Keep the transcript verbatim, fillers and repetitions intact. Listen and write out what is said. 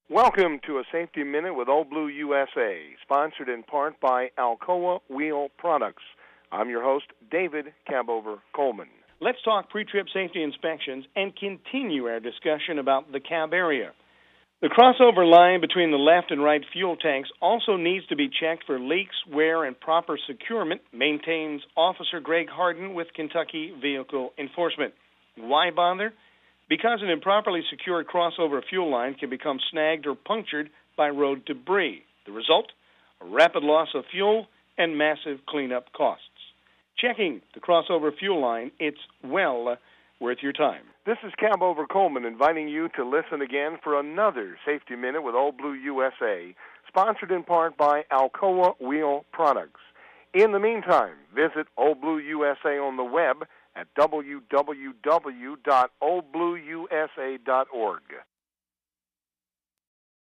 Welcome to a Safety Minute with Old Blue U S A, sponsored in part by Alcoa Wheel Products. I'm your host, David Cabover Coleman. Let's talk pre-trip safety inspections and continue our discussion about the cab area. The crossover line between the left and right fuel tanks also needs to be checked for leaks, wear, and proper securement, maintains Officer Greg Harden with Kentucky Vehicle Enforcement. Why bother? Because an improperly secured crossover fuel line can become snagged or punctured by road debris. The result? A rapid loss of fuel and massive cleanup costs. Checking the crossover fuel line, it's well worth your time. This is Cabover Coleman inviting you to listen again for another Safety Minute with Old Blue U S A, sponsored in part by Alcoa Wheel Products. In the meantime, visit Old Blue U S A on the web at w w w dot old blue u s a dot org.